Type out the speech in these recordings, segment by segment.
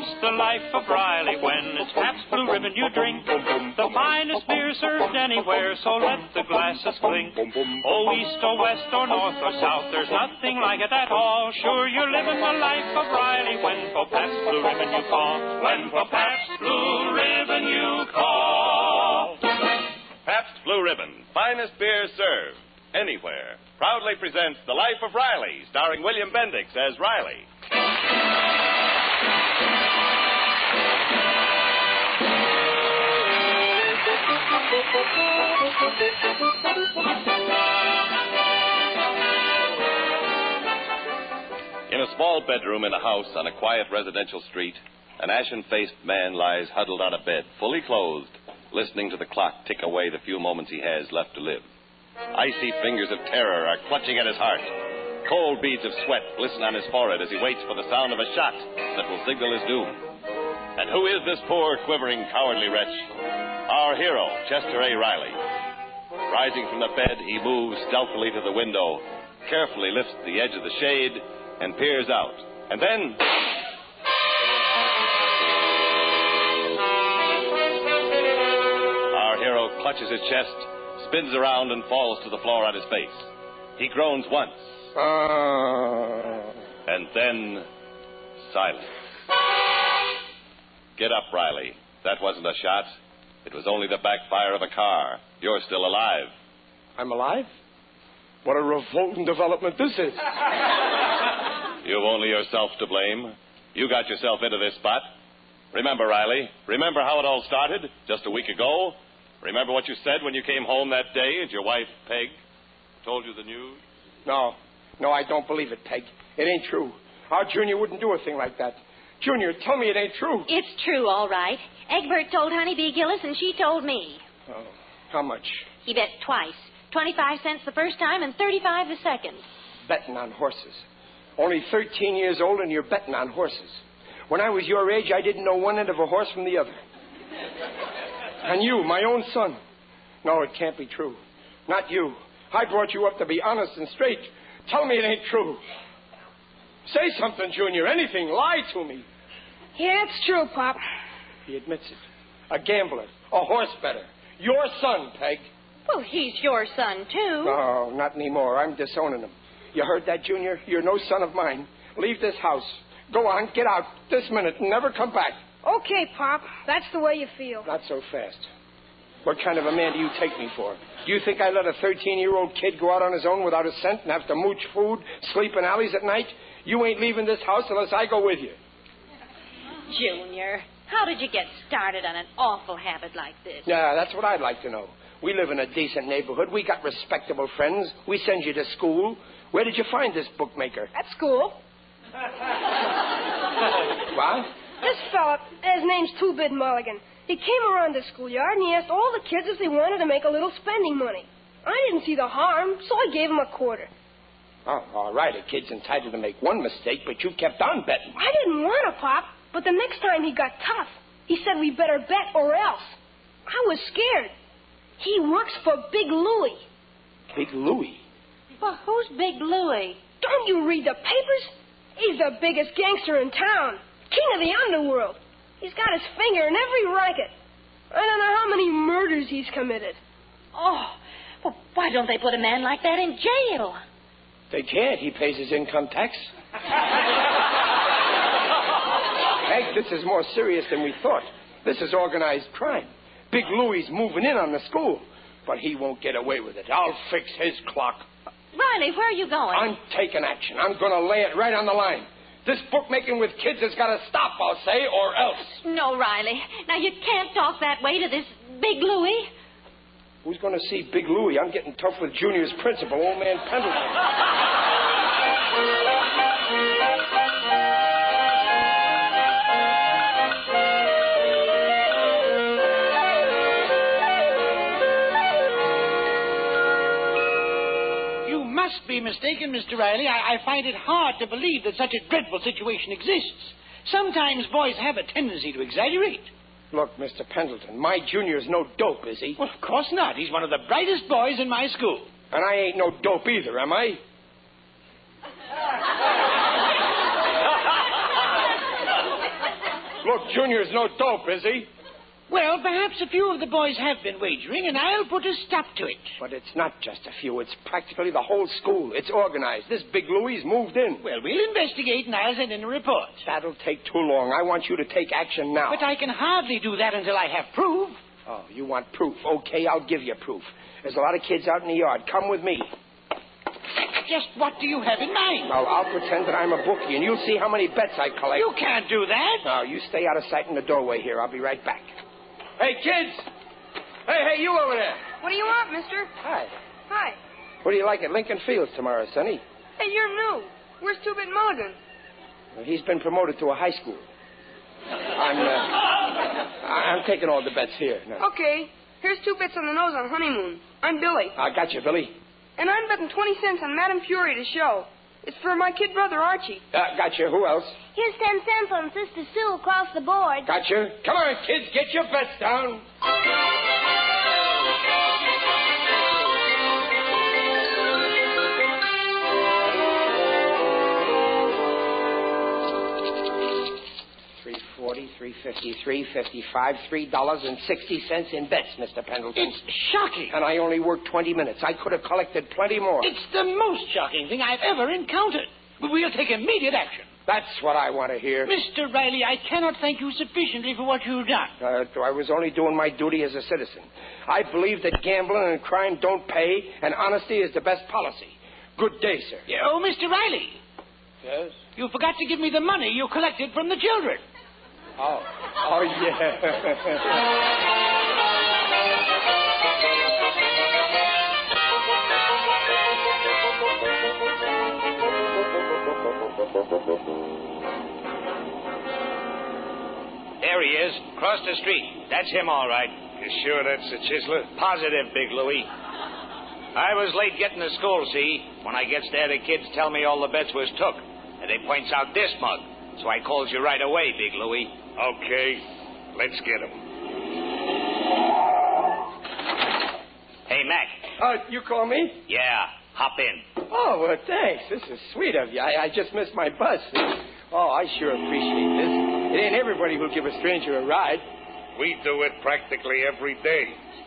taste the life of Riley when it's Pabst Blue Ribbon you drink. The finest beer served anywhere, so let the glasses clink. Oh, east or west or north or south, there's nothing like it at all. Sure, you're living the life of Riley when for Pabst Blue Ribbon you call. When for Pabst Blue Ribbon you call. Pabst Blue Ribbon, finest beer served anywhere, proudly presents The Life of Riley, starring William Bendix as Riley. In a small bedroom in a house on a quiet residential street, an ashen-faced man lies huddled on a bed, fully clothed, listening to the clock tick away the few moments he has left to live. Icy fingers of terror are clutching at his heart. Cold beads of sweat glisten on his forehead as he waits for the sound of a shot that will signal his doom. And who is this poor, quivering, cowardly wretch? Our hero, Chester A. Riley. Rising from the bed, he moves stealthily to the window, carefully lifts the edge of the shade, and peers out. And then... our hero clutches his chest, spins around, and falls to the floor on his face. He groans once. And then... silence. Get up, Riley. That wasn't a shot. It was only the backfire of a car. You're still alive. I'm alive? What a revolting development this is. You've only yourself to blame. You got yourself into this spot. Remember, Riley, remember how it all started just a week ago? Remember what you said when you came home that day and your wife, Peg, told you the news? No, I don't believe it, Peg. It ain't true. Our Junior wouldn't do a thing like that. Junior, tell me it ain't true. It's true, all right. Egbert told Honeybee Gillis and she told me. Oh, how much? He bet twice. 25 cents the first time and 35 the second. Betting on horses. Only 13 years old and you're betting on horses. When I was your age, I didn't know one end of a horse from the other. And you, my own son. No, it can't be true. Not you. I brought you up to be honest and straight. Tell me it ain't true. Say something, Junior. Anything. Lie to me. Yeah, it's true, Pop. He admits it. A gambler. A horse bettor. Your son, Peg. Well, he's your son, too. No, not anymore. I'm disowning him. You heard that, Junior? You're no son of mine. Leave this house. Go on, get out this minute and never come back. Okay, Pop. That's the way you feel. Not so fast. What kind of a man do you take me for? Do you think I let a 13-year-old kid go out on his own without a cent and have to mooch food, sleep in alleys at night? You ain't leaving this house unless I go with you. Junior, how did you get started on an awful habit like this? Yeah, that's what I'd like to know. We live in a decent neighborhood. We got respectable friends. We send you to school. Where did you find this bookmaker? At school. What? This fella, his name's Two-Bit Mulligan. He came around the schoolyard and he asked all the kids if they wanted to make a little spending money. I didn't see the harm, so I gave him a quarter. Oh, all right. A kid's entitled to make one mistake, but you kept on betting. I didn't want to, Pop, but the next time he got tough. He said we better bet or else. I was scared. He works for Big Louie. Big Louie? Well, who's Big Louie? Don't you read the papers? He's the biggest gangster in town. King of the underworld. He's got his finger in every racket. I don't know how many murders he's committed. Oh, well, why don't they put a man like that in jail? They can't. He pays his income tax. Hank, this is more serious than we thought. This is organized crime. Big Louie's moving in on the school. But he won't get away with it. I'll fix his clock. Riley, where are you going? I'm taking action. I'm going to lay it right on the line. This bookmaking with kids has got to stop, I'll say, or else. No, Riley. Now, you can't talk that way to this Big Louie. Who's going to see Big Louie? I'm getting tough with Junior's principal, old man Pendleton. You must be mistaken, Mr. Riley. I find it hard to believe that such a dreadful situation exists. Sometimes boys have a tendency to exaggerate. Look, Mr. Pendleton, my Junior's no dope, is he? Well, of course not. He's one of the brightest boys in my school. And I ain't no dope either, am I? Brooke Jr.'s no dope, is he? Well, perhaps a few of the boys have been wagering, and I'll put a stop to it. But it's not just a few. It's practically the whole school. It's organized. This Big Louie's moved in. Well, we'll investigate, and I'll send in a report. That'll take too long. I want you to take action now. But I can hardly do that until I have proof. Oh, you want proof? Okay, I'll give you proof. There's a lot of kids out in the yard. Come with me. Just what do you have in mind? Now, I'll pretend that I'm a bookie, and you'll see how many bets I collect. You can't do that. No, you stay out of sight in the doorway here. I'll be right back. Hey, kids! Hey, you over there. What do you want, mister? Hi. Hi. What do you like at Lincoln Fields tomorrow, Sonny? Hey, you're new. Where's Two-Bit Mulligan? Well, he's been promoted to a high school. I'm taking all the bets here. No. Okay. Here's 2 bits on the nose on honeymoon. I'm Billy. I got you, Billy. And I'm betting 20 cents on Madame Fury to show. It's for my kid brother, Archie. Got you. Who else? Here's 10 cents on Sister Sue across the board. Got you. Come on, kids. Get your bets down. $3.40, $3.50, $3.55, $3.60 in bets, Mr. Pendleton. It's shocking. And I only worked 20 minutes. I could have collected plenty more. It's the most shocking thing I've ever encountered. We'll take immediate action. That's what I want to hear. Mr. Riley, I cannot thank you sufficiently for what you've done. I was only doing my duty as a citizen. I believe that gambling and crime don't pay, and honesty is the best policy. Good day, sir. Oh, Mr. Riley. Yes? You forgot to give me the money you collected from the children. Oh, yeah. There he is, across the street. That's him, all right. You sure that's the chiseler? Positive, Big Louie. I was late getting to school, see? When I gets there, the kids tell me all the bets was took. And they points out this mug. So I calls you right away, Big Louie. Okay, let's get him. Hey, Mac. You call me? Yeah, hop in. Oh, well, thanks. This is sweet of you. I just missed my bus. Oh, I sure appreciate this. It ain't everybody who'll give a stranger a ride. We do it practically every day.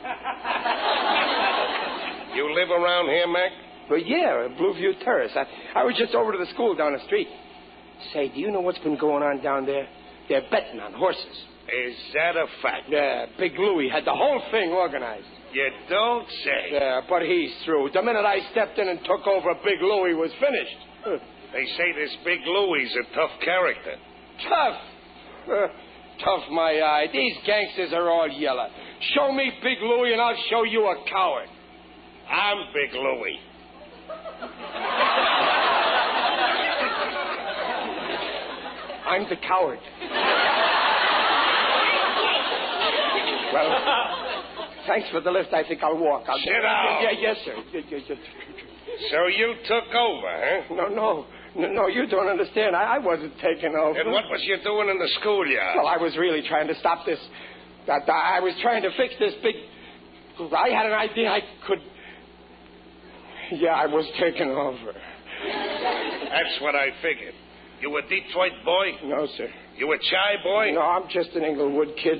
You live around here, Mac? Well, yeah, Blueview Terrace. I was just over to the school down the street. Say, do you know what's been going on down there? They're betting on horses. Is that a fact? Yeah, Big Louie had the whole thing organized. You don't say. Yeah, but he's through. The minute I stepped in and took over, Big Louie was finished. They say this Big Louie's a tough character. Tough? Tough, my eye. These gangsters are all yellow. Show me Big Louie and I'll show you a coward. I'm Big Louie. I'm the coward. Well, thanks for the lift. I think I'll walk. Sit down. Yeah, yes, sir. So you took over, huh? No, you don't understand. I wasn't taking over. And what was you doing in the schoolyard? Well, I was really trying to stop this. I was trying to fix this big... I had an idea I could... Yeah, I was taking over. That's what I figured. You a Detroit boy? No, sir. You a Chi boy? No, I'm just an Inglewood kid.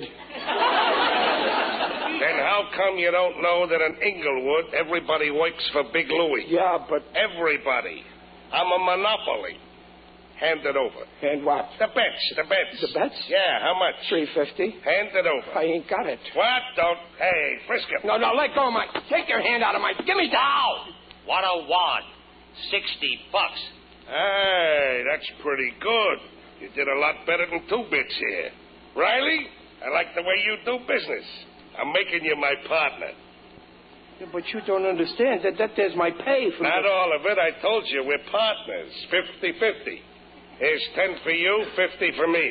Then how come you don't know that in Inglewood everybody works for Big Louie? Yeah, but... Everybody. I'm a monopoly. Hand it over. And what? The bets. The bets? Yeah, how much? $3.50. Hand it over. I ain't got it. What? Don't... Hey, frisk him. No, let go of my... Take your hand out of my... Give me down! What a wad. $60. Hey, that's pretty good. You did a lot better than 2 bits here. Riley, I like the way you do business. I'm making you my partner. Yeah, but you don't understand that there's my pay for... Not all of it. I told you, we're partners. 50-50. Here's 10 for you, 50 for me.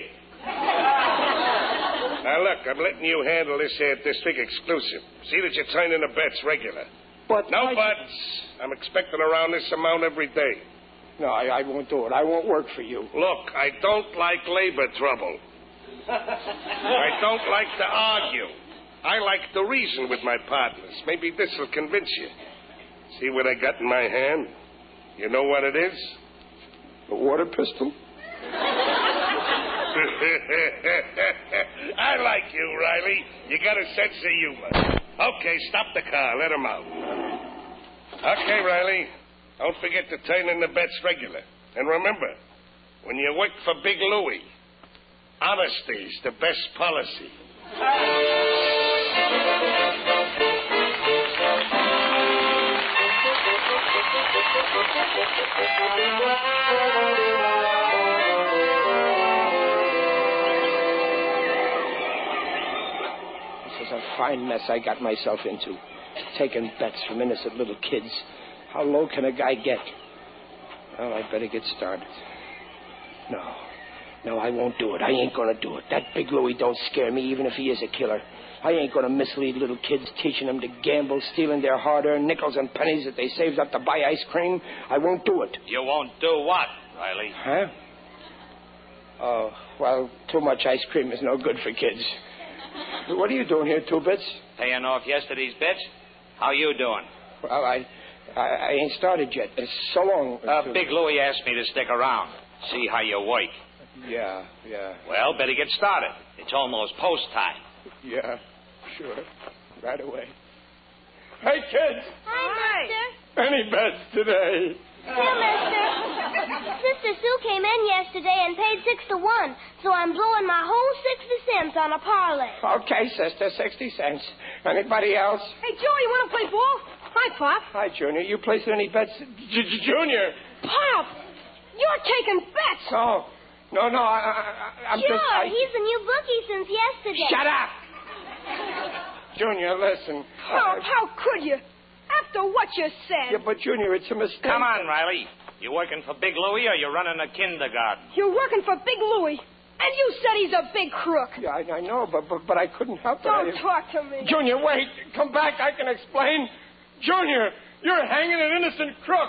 Now, look, I'm letting you handle this here district exclusive. See that you turn in the bets regular. But no buts. I'm expecting around this amount every day. No, I won't do it. I won't work for you. Look, I don't like labor trouble. I don't like to argue. I like to reason with my partners. Maybe this will convince you. See what I got in my hand? You know what it is? A water pistol? Riley. You got a sense of humor. Okay, stop the car. Let him out. Okay, Riley. Don't forget to turn in the bets regular. And remember, when you work for Big Louie, honesty's the best policy. This is a fine mess I got myself into. Taking bets from innocent little kids. How low can a guy get? Well, I better get started. No, I won't do it. I ain't going to do it. That Big Louie don't scare me, even if he is a killer. I ain't going to mislead little kids, teaching them to gamble, stealing their hard-earned nickels and pennies that they saved up to buy ice cream. I won't do it. You won't do what, Riley? Huh? Oh, well, too much ice cream is no good for kids. What are you doing here, Two Bits? Paying off yesterday's bets? How you doing? Well, I ain't started yet. It's so long. Big Louie asked me to stick around, see how you work. Yeah. Well, better get started. It's almost post time. Yeah, sure. Right away. Hey, kids. Hi, Mister. Any bets today? Yeah, Mister. Sister Sue came in yesterday and paid 6 to 1, so I'm blowing my whole 60 cents on a parlay. Okay, sister, 60 cents. Anybody else? Hey, Joe, you want to play ball? Hi, Pop. Hi, Junior. You placing any bets? Junior! Pop, you're taking bets. Oh, no, I'm Sure, just... he's the new bookie since yesterday. Shut up! Junior, listen. How could you? After what you said. Yeah, but Junior, it's a mistake. Come on, Riley. You working for Big Louie or you running a kindergarten? You're working for Big Louie, and you said he's a big crook. Yeah, I know, but I couldn't help it. Don't talk to me. Junior, wait. Come back. I can explain. Junior, you're hanging an innocent crook.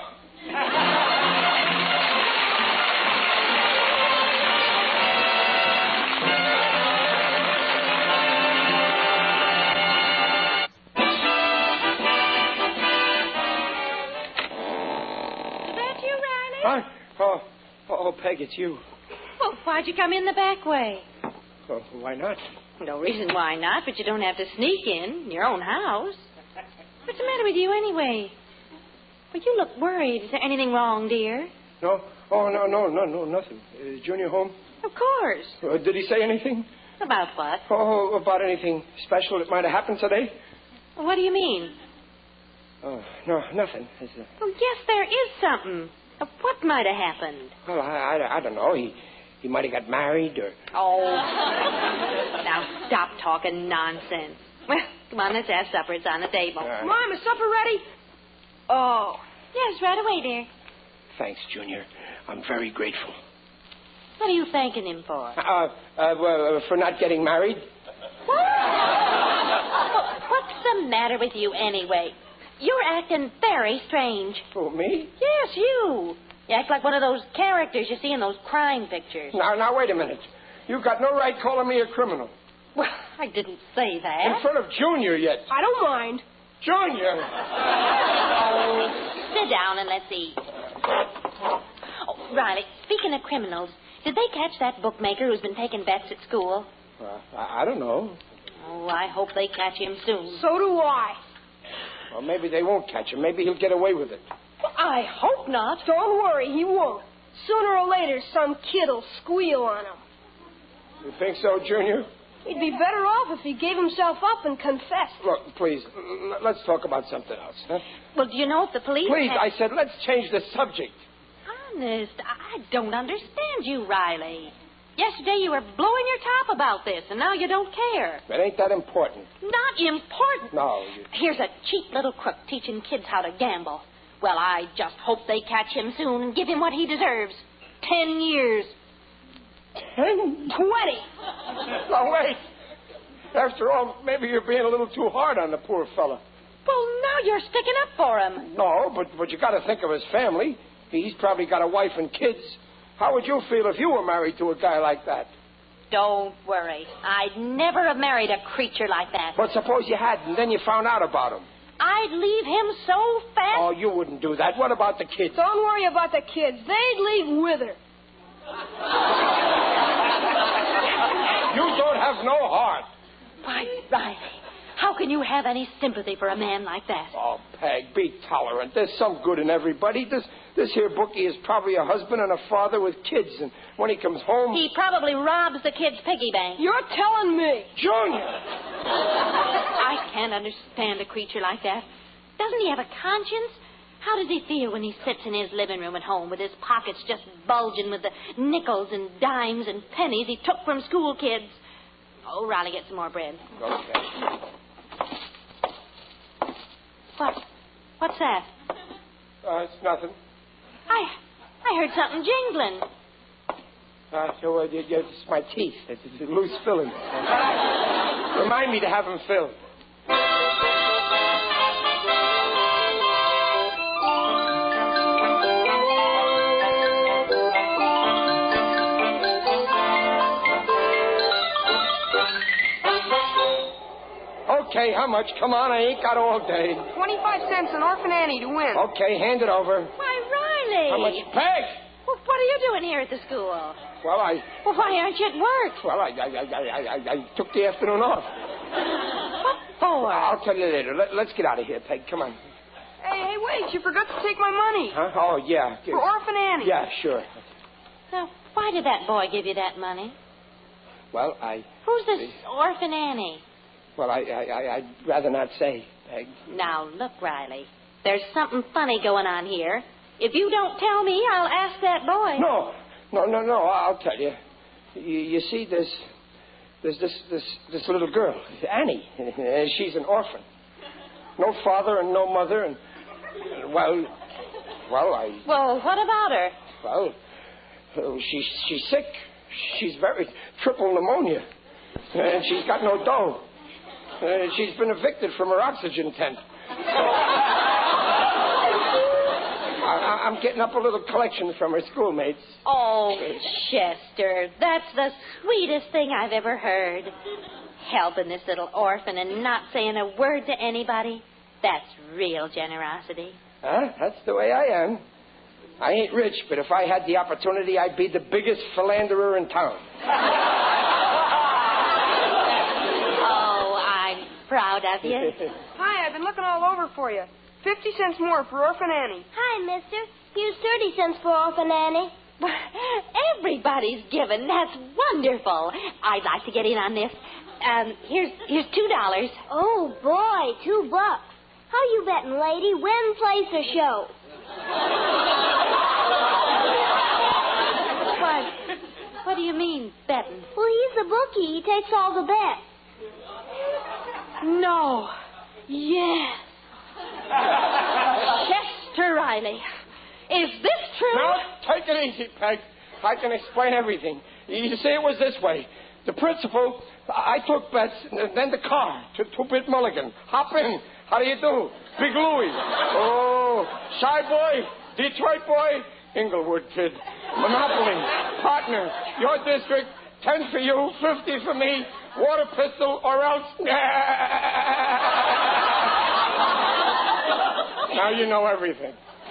Oh, Peg, it's you. Well, why'd you come in the back way? Oh, why not? No reason why not, but you don't have to sneak in your own house. What's the matter with you anyway? Well, you look worried. Is there anything wrong, dear? No. Oh, no, nothing. Is Junior home? Of course. Did he say anything? About what? Oh, about anything special that might have happened today? Well, what do you mean? Oh, no, nothing. Oh, yes, there is something. What might have happened? Well, I don't know. He might have got married or... Oh. Now, stop talking nonsense. Well, come on, let's have supper. It's on the table. Mom, is supper ready? Oh. Yes, right away, dear. Thanks, Junior. I'm very grateful. What are you thanking him for? For not getting married. What? What's the matter with you anyway? You're acting very strange. Oh, me? Yes, you. You act like one of those characters you see in those crime pictures. Now, wait a minute. You've got no right calling me a criminal. Well, I didn't say that. In front of Junior yet. I don't mind. Junior! Oh, sit down and let's eat. Oh, Riley, speaking of criminals, did they catch that bookmaker who's been taking bets at school? I don't know. Oh, I hope they catch him soon. So do I. Well, maybe they won't catch him. Maybe he'll get away with it. Well, I hope not. Don't worry, he won't. Sooner or later, some kid'll squeal on him. You think so, Junior? He'd be better off if he gave himself up and confessed. Look, please, let's talk about something else, huh? Well, do you know if the police... Please, I said, let's change the subject. Honest, I don't understand you, Riley. Yesterday you were blowing your top about this, and now you don't care. It ain't that important. Not important? No. Here's a cheap little crook teaching kids how to gamble. Well, I just hope they catch him soon and give him what he deserves. 10 years. 10? 20. Now, wait. After all, maybe you're being a little too hard on the poor fella. Well, now you're sticking up for him. No, but you got to think of his family. He's probably got a wife and kids. How would you feel if you were married to a guy like that? Don't worry. I'd never have married a creature like that. But suppose you had, and then you found out about him. I'd leave him so fast. Oh, you wouldn't do that. What about the kids? Don't worry about the kids. They'd leave with her. You don't have no heart. Why, can you have any sympathy for a man like that? Oh, Peg, be tolerant. There's some good in everybody. This here bookie is probably a husband and a father with kids, and when he comes home... He probably robs the kid's piggy bank. You're telling me. Junior! I can't understand a creature like that. Doesn't he have a conscience? How does he feel when he sits in his living room at home with his pockets just bulging with the nickels and dimes and pennies he took from school kids? Oh, Riley, get some more bread. Okay. What's that? It's nothing. I heard something jingling. It's my teeth. It's loose fillings. Remind me to have them filled. Okay, how much? Come on, I ain't got all day. 25 cents an Orphan Annie to win. Okay, hand it over. Why, Riley! How much? Peg! Well, what are you doing here at the school? Well, Well, why aren't you at work? Well, I took the afternoon off. What for? I'll tell you later. Let's get out of here, Peg. Come on. Hey, wait. You forgot to take my money. Huh? Oh, yeah. For Orphan Annie. Yeah, sure. Now, why did that boy give you that money? Well, Who's this Orphan Annie? Well, I'd rather not say, Peg. Now, look, Riley. There's something funny going on here. If you don't tell me, I'll ask that boy. No. I'll tell you. You see, there's this little girl, Annie. She's an orphan. No father and no mother, and well, Well, what about her? Well, she's sick. She's triple pneumonia, and she's got no dough. She's been evicted from her oxygen tent. I'm getting up a little collection from her schoolmates. Oh, Chester, that's the sweetest thing I've ever heard. Helping this little orphan and not saying a word to anybody. That's real generosity. Huh? That's the way I am. I ain't rich, but if I had the opportunity, I'd be the biggest philanderer in town. Oh, I'm proud of you. Hi, I've been looking all over for you. 50 cents more for Orphan Annie. Hi, mister. Here's 30 cents for Orphan Annie. Everybody's given. That's wonderful. I'd like to get in on this. Here's $2. Oh, boy, $2. How you betting, lady? Win, place, or show? What do you mean, betting? Well, he's the bookie. He takes all the bets. No. Yes. Chester Riley. Is this true? Now, take it easy, Peg. I can explain everything. You see, it was this way. The principal, I took bets, and then the car, two-bit mulligan. Hop in. How do you do? Big Louie. Oh, Shy Boy, Detroit Boy, Inglewood Kid. Monopoly, partner, your district, 10 for you, 50 for me, water pistol, or else... Now you know everything.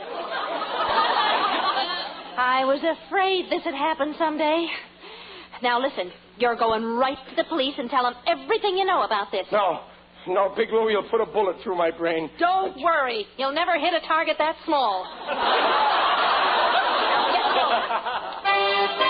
I was afraid this would happen someday. Now listen, you're going right to the police and tell them everything you know about this. No, Big Louie will put a bullet through my brain. Don't worry. You'll never hit a target that small. Now get going.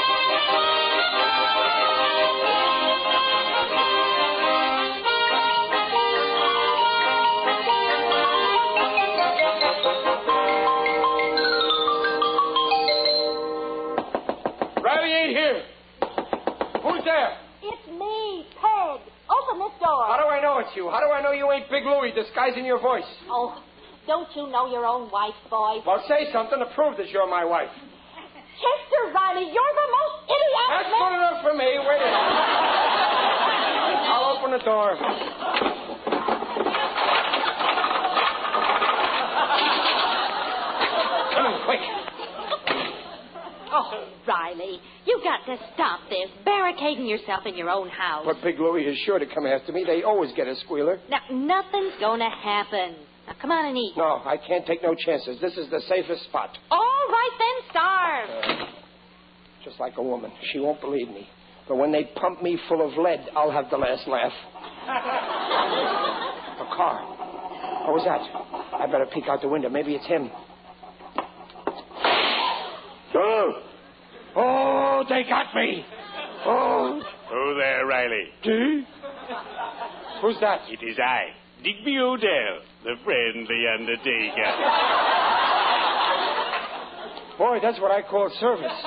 Riley ain't here. Who's there? It's me, Peg. Open this door. How do I know it's you? How do I know you ain't Big Louie disguising your voice? Oh, don't you know your own wife's voice? Well, say something to prove that you're my wife. Chester Riley, you're the most idiotic That's man. good enough for me. Wait a minute. I'll open the door. Come in, quick. Oh, Riley, you've got to stop this, barricading yourself in your own house. But Big Louie is sure to come after me. They always get a squealer. Now, nothing's going to happen. Now, come on and eat. No, I can't take no chances. This is the safest spot. All right, then, starve. Just like a woman. She won't believe me. But when they pump me full of lead, I'll have the last laugh. A car. What was that? I better peek out the window. Maybe it's him. Oh, they got me. Oh. Oh, there, Riley. Who's that? It is I, Digby Odell, the friendly undertaker. Boy, that's what I call service.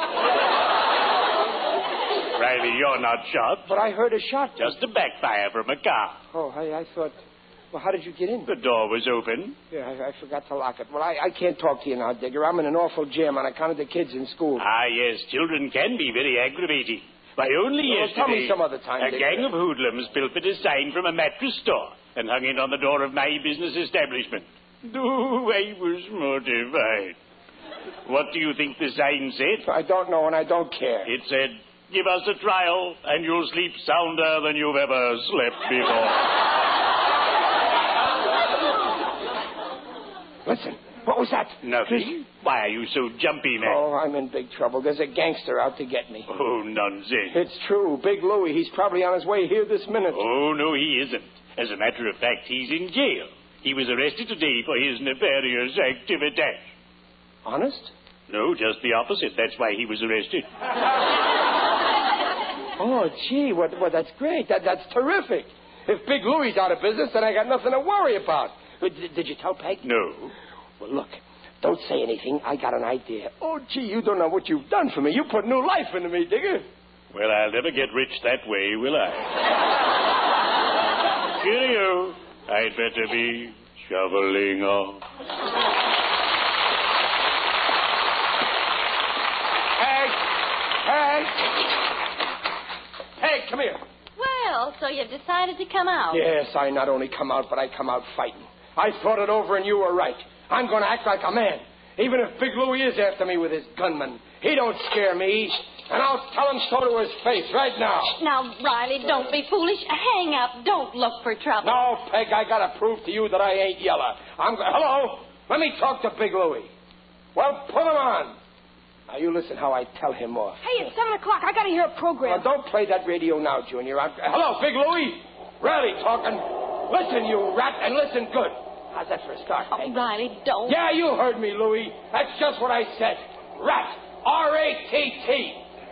Riley, you're not shot. But I heard a shot. Just a backfire from a car. Oh, I thought... Well, how did you get in? The door was open. Yeah, I forgot to lock it. Well, I can't talk to you now, Digger. I'm in an awful jam on account of the kids in school. Ah, yes, children can be very aggravating. Why, only yesterday... Tell me some other time, a Digger. gang of hoodlums pilfered a sign from a mattress store and hung it on the door of my business establishment. Oh, I was mortified. What do you think the sign said? I don't know, and I don't care. It said, give us a trial, and you'll sleep sounder than you've ever slept before. Listen, what was that? Nothing. Why are you so jumpy, man? Oh, I'm in big trouble. There's a gangster out to get me. Oh, nonsense. It's true. Big Louie. He's probably on his way here this minute. Oh, no, he isn't. As a matter of fact, he's in jail. He was arrested today for his nefarious activities. Honest? No, just the opposite. That's why he was arrested. Oh, gee, well, that's great. That's terrific. If Big Louie's out of business, then I got nothing to worry about. Did you tell Peg? No. Well, look, don't say anything. I got an idea. Oh, gee, you don't know what you've done for me. You put new life into me, Digger. Well, I'll never get rich that way, will I? Cheerio. I'd better be shoveling off. Peg, come here. Well, so you've decided to come out. Yes, I not only come out, but I come out fighting. I thought it over, and you were right. I'm going to act like a man. Even if Big Louie is after me with his gunman, he don't scare me. And I'll tell him so to his face right now. Now, Riley, don't be foolish. Hang up. Don't look for trouble. No, Peg, I got to prove to you that I ain't yeller. Hello? Let me talk to Big Louie. Well, put him on. Now, you listen how I tell him off. Hey, it's 7 o'clock. I got to hear a program. Well, don't play that radio now, Junior. Hello, Big Louie. Riley talking. Listen, you rat, and listen good. How's that for a start, Peg? Oh, Riley, don't. Yeah, you heard me, Louie. That's just what I said. Rat. R-A-T-T.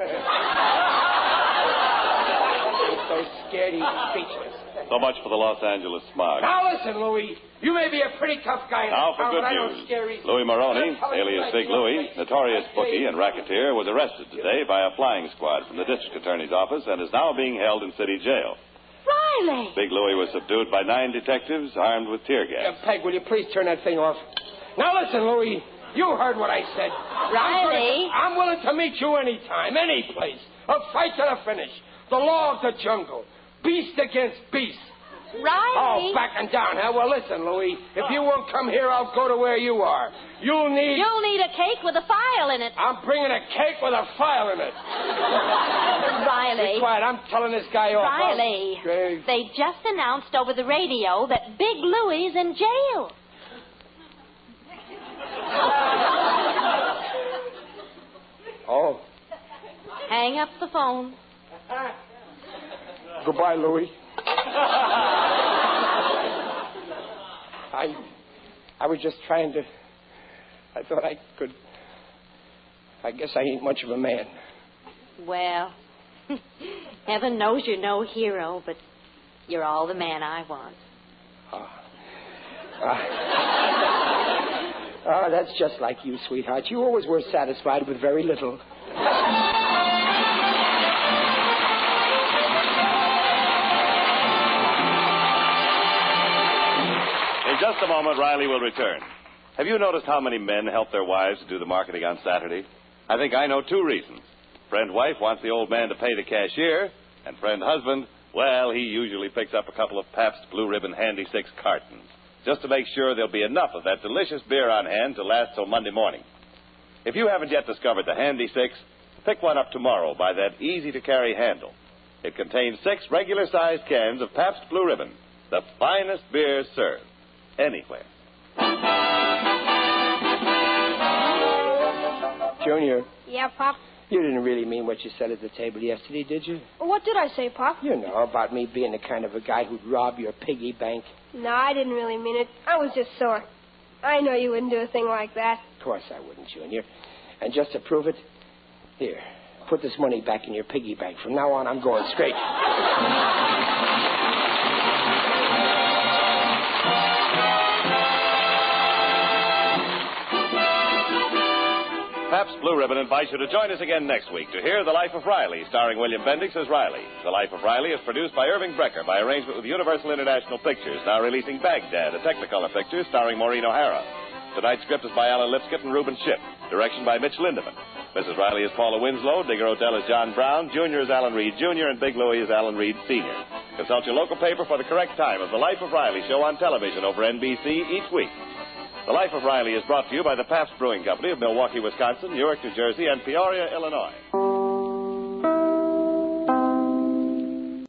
He's so scared he's speechless. So much for the Los Angeles smog. Now listen, Louie. You may be a pretty tough guy in Now for town, good but I don't news. scare easy. Louis Maroney, I'm telling you alias right Big now, Louie, Peg. notorious bookie and racketeer, was arrested today by a flying squad from the district attorney's office and is now being held in city jail. Riley! Big Louie was subdued by 9 detectives armed with tear gas. Peg, will you please turn that thing off? Now listen, Louie. You heard what I said. Riley. I'm willing to meet you anytime, any place. A fight to the finish. The law of the jungle. Beast against beast. Riley! Oh, backing down, huh? Well, listen, Louie. If you won't come here, I'll go to where you are. You'll need a cake with a file in it. I'm bringing a cake with a file in it. Riley. Be quiet. I'm telling this guy off. Riley. They just announced over the radio that Big Louie's in jail. Oh. Hang up the phone. Goodbye, Louie. I was just trying to... I thought I could... I guess I ain't much of a man. Well, heaven knows you're no hero, but you're all the man I want. That's just like you, sweetheart. You always were satisfied with very little. In just a moment, Riley will return. Have you noticed how many men help their wives to do the marketing on Saturday? I think I know 2 reasons. Friend wife wants the old man to pay the cashier, and friend husband, well, he usually picks up a couple of Pabst Blue Ribbon Handy 6 cartons, just to make sure there'll be enough of that delicious beer on hand to last till Monday morning. If you haven't yet discovered the Handy 6, pick one up tomorrow by that easy-to-carry handle. It contains 6 regular-sized cans of Pabst Blue Ribbon, the finest beer served anywhere. Junior. Yeah, Pop? You didn't really mean what you said at the table yesterday, did you? What did I say, Pop? You know, about me being the kind of a guy who'd rob your piggy bank. No, I didn't really mean it. I was just sore. I know you wouldn't do a thing like that. Of course I wouldn't, Junior. And just to prove it, here, put this money back in your piggy bank. From now on, I'm going straight. Pabst Blue Ribbon invites you to join us again next week to hear The Life of Riley, starring William Bendix as Riley. The Life of Riley is produced by Irving Brecker by arrangement with Universal International Pictures, now releasing Baghdad, a Technicolor picture starring Maureen O'Hara. Tonight's script is by Alan Lipskett and Reuben Shipp. Direction by Mitch Lindemann. Mrs. Riley is Paula Winslow, Digger Odell is John Brown, Junior is Alan Reed Jr., and Big Louie is Alan Reed Sr. Consult your local paper for the correct time of The Life of Riley show on television over NBC each week. The Life of Riley is brought to you by the Pabst Brewing Company of Milwaukee, Wisconsin, Newark, New Jersey, and Peoria, Illinois.